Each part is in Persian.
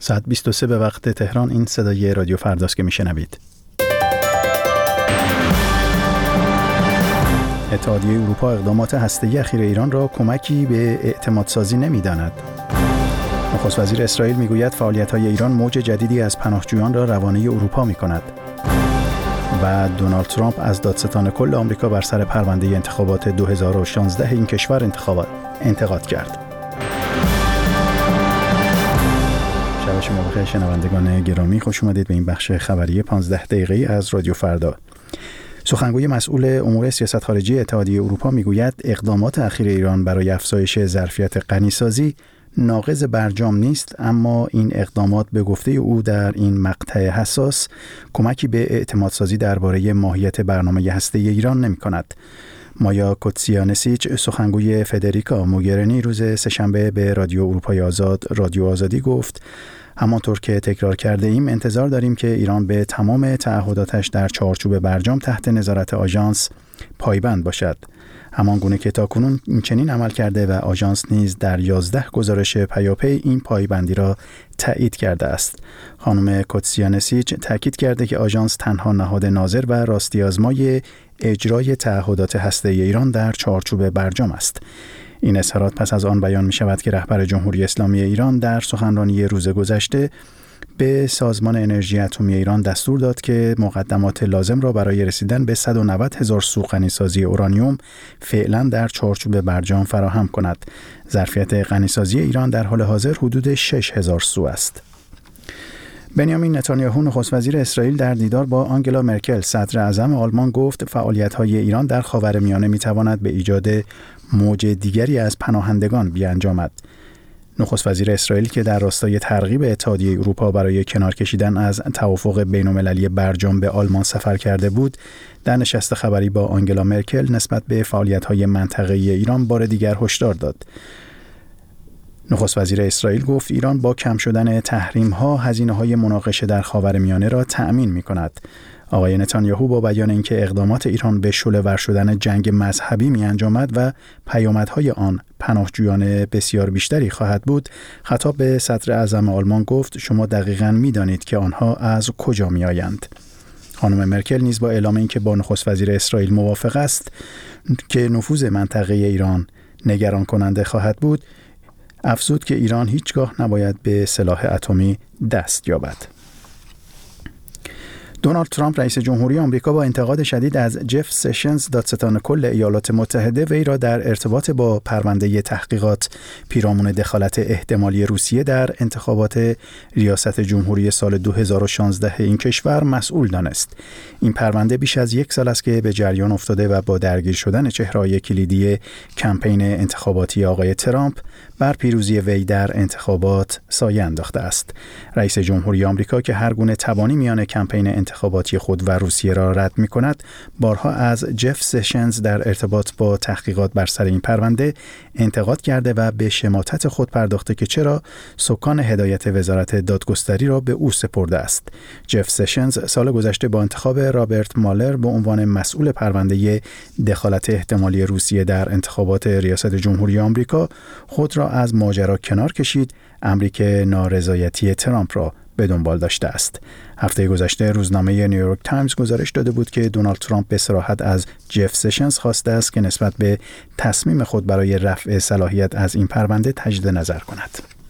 ساعت 23 به وقت تهران. این صدای رادیو فرداست که میشنوید. اتحادیه اروپا اقدامات هسته‌ای اخیر ایران را کمکی به اعتمادسازی نمی‌داند. نخست وزیر اسرائیل میگوید فعالیت‌های ایران موج جدیدی از پناهجویان را روانه اروپا می‌کند. و دونالد ترامپ از دادستان کل آمریکا بر سر پرونده انتخابات 2016 این کشور انتقاد کرد. شب شما بخیر شنوندگان گرامی، خوش اومدید به این بخش خبری 15 دقیقه‌ای از رادیو فردا. سخنگوی مسئول امور سیاست خارجی اتحادیه اروپا میگوید اقدامات اخیر ایران برای افزایش ظرفیت غنیسازی ناقض برجام نیست، اما این اقدامات به گفته او در این مقطع حساس کمکی به اعتمادسازی درباره ماهیت برنامه هسته‌ای ایران نمی‌کند. مایا کوتسیانسیچ، سخنگوی فدریکا موگرینی، روز سه‌شنبه به رادیو اروپای آزاد رادیو آزادی گفت همانطور که تکرار کرده ایم انتظار داریم که ایران به تمام تعهداتش در چارچوب برجام تحت نظارت آژانس پایبند باشد، همان گونه که تاکنون این چنین عمل کرده و آژانس نیز در 11 گزارش پیاپی این پایبندی را تایید کرده است. خانم کوتسیانسیچ تاکید کرده که آژانس تنها نهاد ناظر و راستی آزمای اجرای تعهدات هسته‌ای ایران در چارچوب برجام است. این اظهارات پس از آن بیان می شود که رهبر جمهوری اسلامی ایران در سخنرانی روز گذشته به سازمان انرژی اتمی ایران دستور داد که مقدمات لازم را برای رسیدن به 190,000 سو غنیسازی اورانیوم فعلا در چارچوب برجام فراهم کند. ظرفیت غنیسازی ایران در حال حاضر حدود 6,000 سو است. بنیامین نتانیاهو نخست وزیر اسرائیل در دیدار با آنگلا مرکل صدر اعظم آلمان گفت فعالیت‌های ایران در خاورمیانه می‌تواند به ایجاد موج دیگری از پناهندگان بیانجامد. نخست وزیر اسرائیل که در راستای ترغیب اتحادیه اروپا برای کنار کشیدن از توافق بین‌المللی برجام به آلمان سفر کرده بود، در نشست خبری با آنگلا مرکل نسبت به فعالیت‌های منطقه‌ای ایران بار دیگر هشدار داد. نخست وزیر اسرائیل گفت ایران با کم شدن تحریم‌ها هزینه‌های مناقشه در خاورمیانه را تأمین می‌کند. آقای نتانیاهو با بیان اینکه اقدامات ایران به شعله‌ور شدن جنگ مذهبی می‌انجامد و پیامدهای آن پناهجویان بسیار بیشتری خواهد بود، خطاب به صدر اعظم آلمان گفت شما دقیقاً می‌دانید که آنها از کجا می‌آیند. خانم مرکل نیز با اعلام اینکه با نخست وزیر اسرائیل موافق است که نفوذ منطقه ایران نگران کننده خواهد بود، افزود که ایران هیچگاه نباید به سلاح اتمی دست یابد. دونالد ترامپ رئیس جمهوری آمریکا با انتقاد شدید از جف سشنز دادستان کل ایالات متحده وی را در ارتباط با پرونده تحقیقات پیرامون دخالت احتمالی روسیه در انتخابات ریاست جمهوری سال 2016 این کشور مسئول دانست. این پرونده بیش از 1 سال است که به جریان افتاده و با درگیر شدن چهره‌های کلیدی کمپین انتخاباتی آقای ترامپ بر پیروزی وی در انتخابات سایه انداخته است. رئیس جمهوری آمریکا که هر گونه تبانی میان کمپین انتخاباتی خود و روسیه را رد می‌کند، بارها از جف سشنز در ارتباط با تحقیقات بر سر این پرونده انتقاد کرده و به شماتت خود پرداخته که چرا سکان هدایت وزارت دادگستری را به او سپرده است. جف سشنز سال گذشته با انتخاب رابرت مالر به عنوان مسئول پرونده دخالت احتمالی روسیه در انتخابات ریاست جمهوری آمریکا خود را از ماجرا کنار کشید، امری که نارضایتی ترامپ را به دنبال داشته است. هفته گذشته روزنامه نیویورک تایمز گزارش داده بود که دونالد ترامپ به صراحت از جف سشنز خواسته است که نسبت به تصمیم خود برای رفع صلاحیت از این پرونده تجدید نظر کند.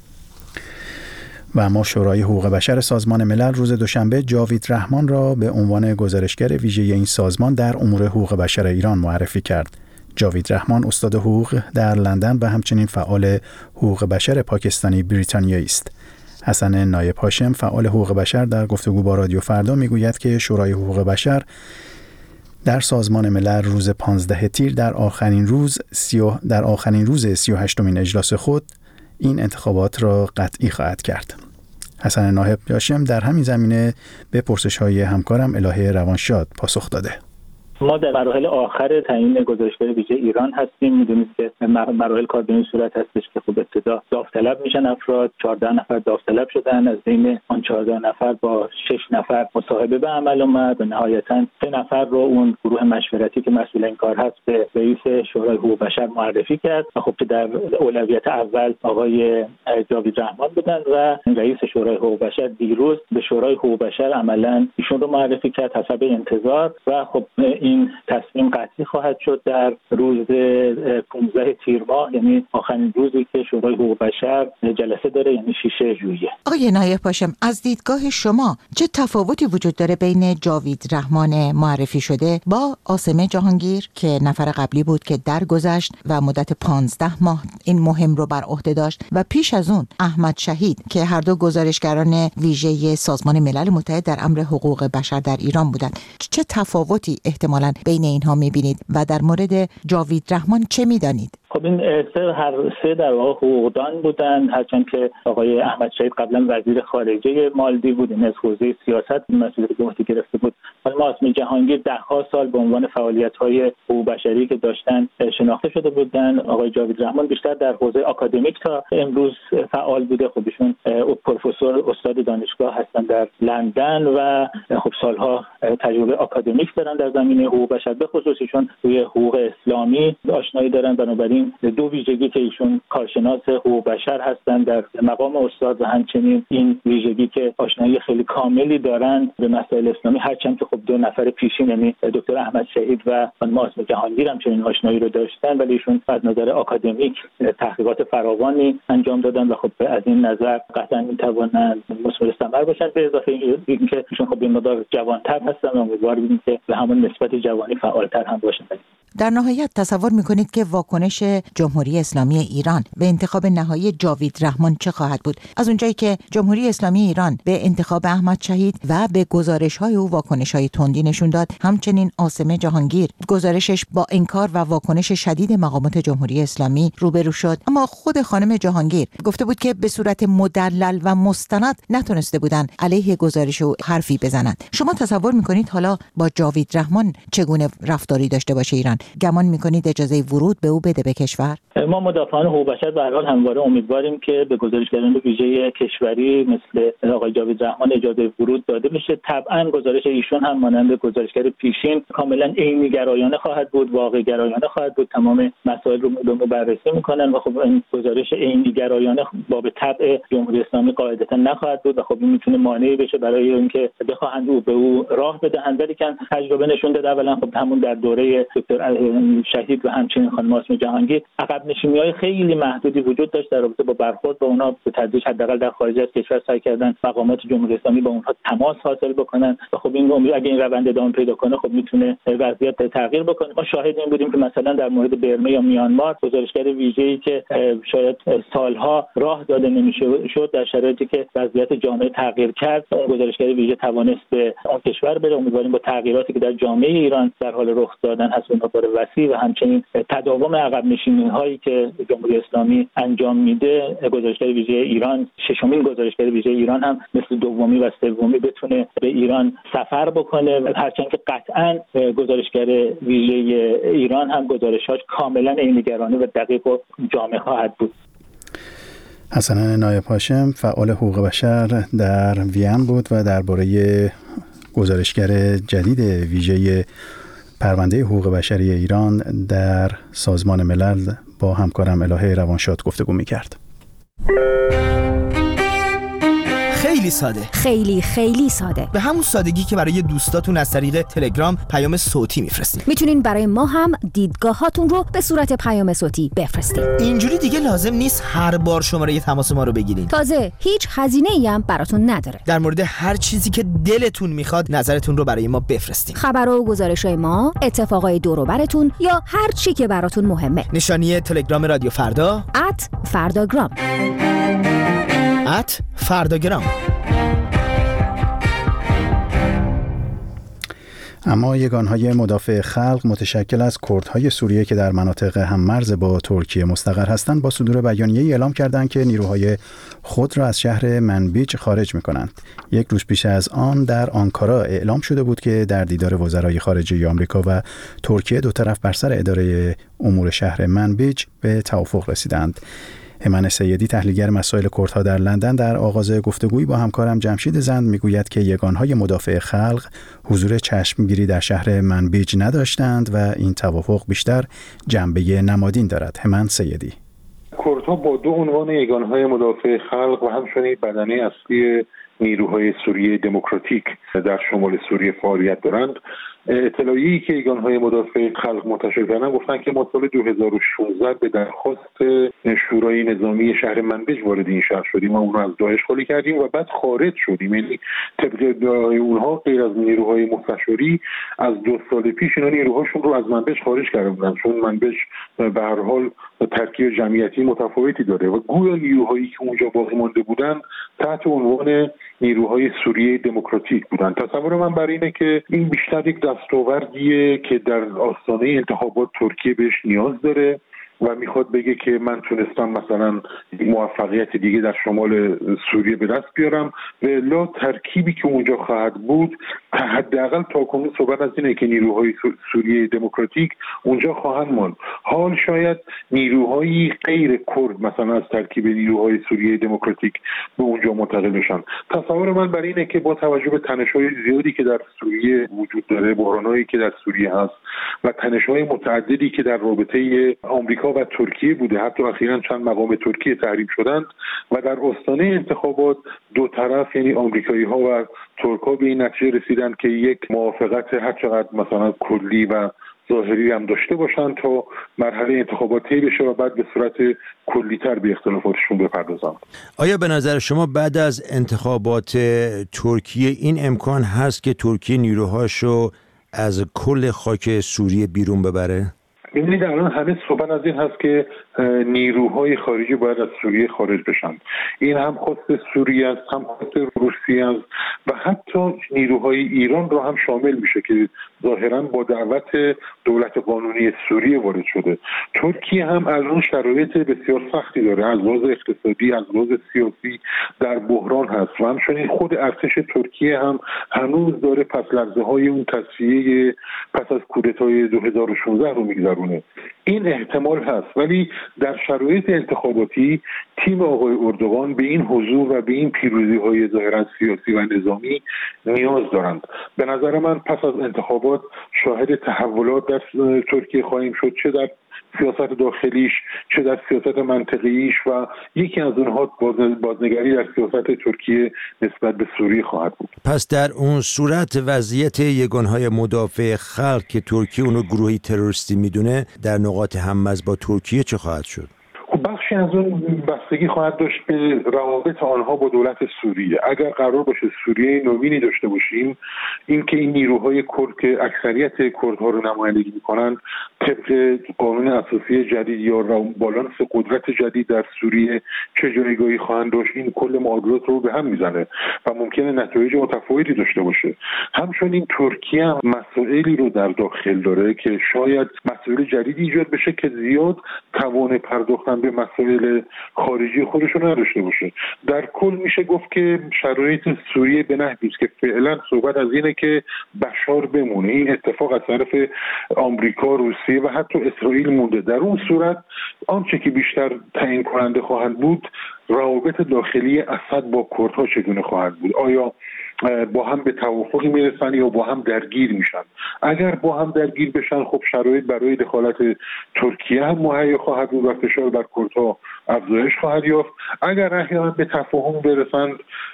و اما شورای حقوق بشر سازمان ملل روز دوشنبه جاوید رحمان را به عنوان گزارشگر ویژه این سازمان در امور حقوق بشر ایران معرفی کرد. جاوید رحمان استاد حقوق در لندن و همچنین فعال حقوق بشر پاکستانی بریتانیایی است. حسن نایب هاشم فعال حقوق بشر در گفتگو با رادیو فردا میگوید که شورای حقوق بشر در سازمان ملل روز 15 تیر در آخرین روز 38مین اجلاس خود این انتخابات را قطعی خواهد کرد. حسن نایب هاشم در همین زمینه به پرسش‌های همکارم الهه روانشاد پاسخ داده. ما در مراحل آخر تعیین گزارشگر ویژه ایران هستیم. میدونید که مراحل کار به این صورت هستش که خب ابتدا داوطلب میشن افراد، 14 نفر داوطلب شدن، از بین آن 14 نفر با 6 نفر مصاحبه به عمل اومد و نهایتاً 3 نفر رو اون گروه مشورتی که مسئول این کار هست به رئیس شورای حقوق بشر معرفی کرد و خب که در اولویت اول آقای جاوید رحمان بودن و رئیس شورای حقوق بشر دیروز به شورای حقوق بشر عملاً ایشون رو معرفی کرد حسب انتظار و خب این تصمیم قطعی خواهد شد در روز 15 تیر ماه، یعنی آخرین روزی که شورای حقوق بشر جلسه داره، یعنی 6 ژوئیه. آقای نایب هاشم، از دیدگاه شما چه تفاوتی وجود داره بین جاوید رحمان معرفی شده با عاصمه جهانگیر که نفر قبلی بود که درگذشت و مدت 15 ماه این مهم رو بر عهده داشت و پیش از اون احمد شهید که هر دو گزارشگران ویژه سازمان ملل متحد در امر حقوق بشر در ایران بودند؟ چه تفاوتی احتمالاً بین اینها می‌بینید و در مورد جاوید رحمان چه می‌دانید؟ خب این هر سه در واقع حقوقدان بودن، هرچند که آقای احمد شهید قبلا وزیر خارجه مالدیو بود، این از حوزه سیاست مسئولیت به عهده گرفته بود. حالا عاصمه جهانگیر ده‌ها سال به عنوان فعالیت‌های حقوق بشری که داشتن شناخته شده بودن. آقای جاوید رحمان بیشتر در حوزه آکادمیک تا امروز فعال بوده. خب ایشون پروفسور استاد دانشگاه هستن در لندن و خب سالها تجربه آکادمیک دارن در زمینه حقوق بشر، به خصوص ایشون روی حقوق اسلامی آشنایی دارن. بنابراین دو ویژگی که ایشون کارشناس حقوق بشر هستن در مقام استاد و همچنین این ویژگی که آشنایی خیلی کاملی دارن به مسائل اسلامی، هرچند که خب دو نفر پیشین یعنی دکتر احمد شهید و خانم عاصمه جهانگیر هم چنین آشنایی رو داشتن، ولی ایشون از نظر آکادمیک تحقیقات فراوانی انجام دادن و خب از این نظر قطعا میتوانند مثمر ثمر باشن. به اضافه اینکه ایشون خب به مقدار جوان‌تر هستن و امیدواریم که به همون نسبت جوانی فعال‌تر هم باشن. در نهایت تصور میکنید که واکنش جمهوری اسلامی ایران به انتخاب نهایی جاوید رحمان چه خواهد بود؟ از اونجایی که جمهوری اسلامی ایران به انتخاب احمد شهید و به گزارش‌های او واکنش‌های تندی نشون داد، همچنین عاصمه جهانگیر گزارشش با انکار و واکنش شدید مقامات جمهوری اسلامی روبرو شد، اما خود خانم جهانگیر گفته بود که به صورت مدلل و مستند نتونسته بودن علیه گزارش او حرفی بزنند. شما تصور میکنید حالا با جاوید رحمان چگونه رفتاری داشته باشه ایران؟ گمان میکنید اجازه ورود به او بده به کشور؟ ما مدافعان حقوق بشر به هر حال همواره امیدواریم که به گزارشگران ویژه کشوری مثل آقای جاوید رحمان اجازه ورود داده بشه. طبعا گزارش ایشون هم مانند گزارشگر پیشین کاملا عینی گرایانه خواهد بود، واقع گرایانه خواهد بود، تمام مسائل رو بررسی میکنن و خب این گزارش عینی گرایانه با به طبع جمهوری اسلامی قاعدتا نخواهد بود و خب این میتونه مانعی بشه برای اینکه بخواهند او به او راه بدهند. ولی که تجربه نشون داده اولا خب همون در دوره دکتر شهید و همچنین خانم عاصمه جهانگیر عقب نشینی‌های خیلی محدودی وجود داشت در رابطه با برخورد با اونها. به تدریج حداقل در خارج از کشور سعی کردن مقامات جمهوری اسلامی با اونها تماس حاصل بکنن و خب این امید اگه این روند ادامه پیدا کنه خب میتونه وضعیت تغییر بکنه. ما شاهد این بودیم که مثلا در مورد برما یا میانمار گزارشگر ویژه‌ای که شاید سالها راه داده نمی‌شد در شرایطی که وضعیت جامعه تغییر کرد، گزارشگر ویژه توانست به اون کشور بره. امیدواریم با تغییراتی که در جامعه ایران در حال رخ دادن هست وسیع و همچنین تداوم عقب نشینی‌هایی که جمهوری اسلامی انجام میده، گزارشگر ویژه ایران، ششمین گزارشگر ویژه ایران هم مثل دومی و سومی بتونه به ایران سفر بکنه، هرچند که قطعاً گزارشگر ویژه ایران هم گزارش‌هاش کاملاً عینی‌گرانه و دقیق و جامع خواهد بود. حسن نایب هاشم فعال حقوق بشر در وین بود و درباره گزارشگر جدید ویژه پرونده حقوق بشری ایران در سازمان ملل با همکارم الهه روانشاد گفتگو می‌کرد. خیلی ساده، خیلی ساده، به همون سادگی که برای دوستاتون از طریق تلگرام پیام صوتی میفرستین. میتونین برای ما هم دیدگاهاتون رو به صورت پیام صوتی بفرستین. اینجوری دیگه لازم نیست هر بار شماره تماس ما رو بگیرین. تازه هیچ هزینه‌ای هم براتون نداره. در مورد هر چیزی که دلتون میخواد نظرتون رو برای ما بفرستین. خبر و گزارش‌های ما، اتفاقای دور و براتون یا هر چی که براتون مهمه. نشانی تلگرام رادیو فردا @فرداگرام. فرداگرام. اما یگانهای مدافع خلق متشکل از کردهای سوریه که در مناطق هممرز با ترکیه مستقر هستند با صدور بیانیه‌ای اعلام کردند که نیروهای خود را از شهر منبیج خارج می‌کنند. یک روز پیش از آن در آنکارا اعلام شده بود که در دیدار وزرای خارجه آمریکا و ترکیه دو طرف بر سر اداره امور شهر منبیج به توافق رسیدند. همان سیدی تحلیلگر مسائل کردها در لندن در آغاز گفتگویی با همکارم جمشید زند میگوید که یگانهای مدافع خلق حضور چشمگیری در شهر منبیج نداشتند و این توافق بیشتر جنبه نمادین دارد. همان سیدی: کردها با دو عنوان یگانهای مدافع خلق و همچنین بدنه اصلی نیروهای سوریه دموکراتیک در شمال سوریه فعالیت دارند. اطلاعیه‌ای که یگانهای مدافع خلق منتشر کردن گفتن که ما سال 2016 به درخواست شورای نظامی شهر منبیج وارد این شهر شدیم و اون رو از داعش خالی کردیم و بعد خارج شدیم. یعنی طبق ادعای اونها غیر از نیروهای مستشاری از 2 سال پیش اینا نیروهاشون رو از منبیج خارج کرده بودن، چون منبیج به هر حال ترکیب جمعیتی متفاوتی داره و گویا نیروهایی که اونجا باقی مانده بودن تحت عنوان نیروهای سوریه دموکراتیک بودن. تصور من بر اینه که این بیشتر یک دستاوردیه که در آستانه انتخابات ترکیه بهش نیاز داره و میخواد بگه که من تونستم مثلا موفقیت دیگه در شمال سوریه به دست بیارم و الا ترکیبی که اونجا خواهد بود حداقل تاکنون صحبت از اینه که نیروهای سوریه دموکراتیک اونجا خواهند ماند. حال شاید نیروهای غیر کرد مثلا از ترکیب نیروهای سوریه دموکراتیک به اونجا منتقل بشن. تصور من بر اینه که با توجه به تنش‌های زیادی که در سوریه وجود داره، بحرانایی که در سوریه هست و تنش‌های متعددی که در رابطه آمریکا و ترکیه بوده، حتی اخیراً چند مقام ترکیه تحریم شدند و در آستانه انتخابات دو طرف یعنی آمریکایی‌ها و ترک‌ها به این نتیجه رسیدند که یک موافقت هر چقدر مثلا کلی و ظاهری هم داشته باشند تا مرحله انتخابات طی بشه و بعد به صورت کلی‌تر به اختلافاتشون بپردازند. آیا به نظر شما بعد از انتخابات ترکیه این امکان هست که ترکیه نیروهاشو از کل خاک سوریه بیرون ببره؟ می‌بینید الان همه صحبت از این هست که نیروهای خارجی باید از سوریه خارج بشن. این هم خواست سوریه است، هم خواست روسیه است و حتی نیروهای ایران رو هم شامل میشه که ظاهراً با دعوت دولت قانونی سوریه وارد شده. ترکیه هم الان شرایط بسیار سختی داره، از لحاظ اقتصادی، از لحاظ سیاسی در بحران هست و همچنین خود ارتش ترکیه هم هنوز داره پس لرزه‌های اون تصفیه پس از کودتای 2016 رو میگذرونه. این احتمال هست، ولی در شرایط انتخاباتی تیم آقای اردوغان به این حضور و به این پیروزی‌های ظاهراً سیاسی و نظامی نیاز دارند. به نظر من پس از انتخابات شاهد تحولات در ترکیه خواهیم شد، چه در سیاست داخلیش چه در سیاست منطقیش و یکی از اونها بازنگری در سیاست ترکیه نسبت به سوریه خواهد بود. پس در اون صورت وضعیت یگانهای مدافع خلق که ترکیه اونو گروهی تروریستی میدونه در نقاط هممرز با ترکیه چه خواهد شد؟ بخشی از اون بستگی خواهد داشت به روابط آنها با دولت سوریه. اگر قرار باشه سوریه نوینی داشته باشیم، اینکه این نیروهای کرد که اکثریت کردها رو نمایندگی میکنن طبق قانون اساسی جدید یا بالانس قدرت جدید در سوریه چه جایگاهی خواهند داشت، این کل معادلات رو به هم میزنه و ممکنه نتایج متفاوتی داشته باشه. همچنین ترکیه هم مسائلی رو در داخل داره که شاید مسائل جدیدی ایجاد بشه که زیاد توان پرداختن به مسائل خارجی خودشون نداشته باشه. در کل میشه گفت که شرایط سوریه به نحوی است که فعلا صحبت از اینه که بشار بمونه. این اتفاق از طرف آمریکا، روسیه و حتی اسرائیل مونده. در اون صورت آنچه که بیشتر تعیین کننده خواهد بود روابط داخلی اسد با کردها چگونه خواهد بود. آیا با هم به توافقی میرسن یا با هم درگیر میشن؟ اگر با هم درگیر بشن خب شرایط برای دخالت ترکیه هم مهیا خواهد بود و فشار بر کردها افزایش خواهد یافت. اگر احیانا به تفاهم برسند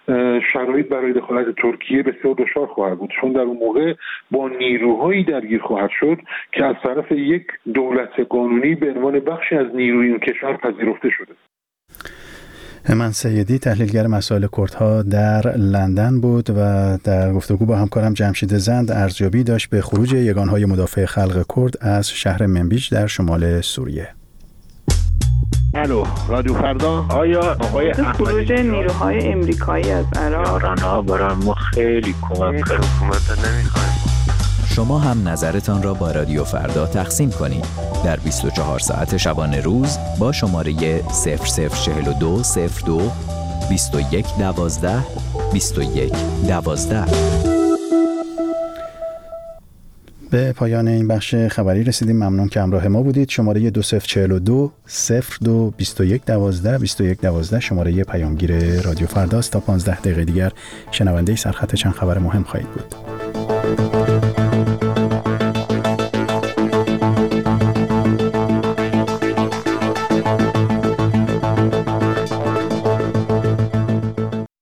شرایط برای دخالت ترکیه بسیار دشوار خواهد بود، چون در اون موقع با نیروهایی درگیر خواهد شد که از طرف یک دولت قانونی به عنوان بخشی از نیروی اون کشور پذیرفته شده. همان سیدی تحلیلگر مسائل کردها در لندن بود و در گفتگو با همکارم جمشید زند ارزیابی داشت به خروج یگانهای مدافع خلق کرد از شهر منبیج در شمال سوریه. الو رادیو فردا. آیا آقای خروج نیروهای امریکایی از عراق ها برای ما خیلی کمک کرد. حکومت نمیخوایم. شما هم نظرتان را با رادیو فردا تقسیم کنید در 24 ساعت شبانه روز با شماره 004202 2112 2112. به پایان این بخش خبری رسیدیم. ممنون که همراه ما بودید. شماره 2042 02 2112 2112 شماره پیامگیر رادیو فرداست. تا 15 دقیقه دیگر شنونده سرخط چند خبر مهم خواهید بود.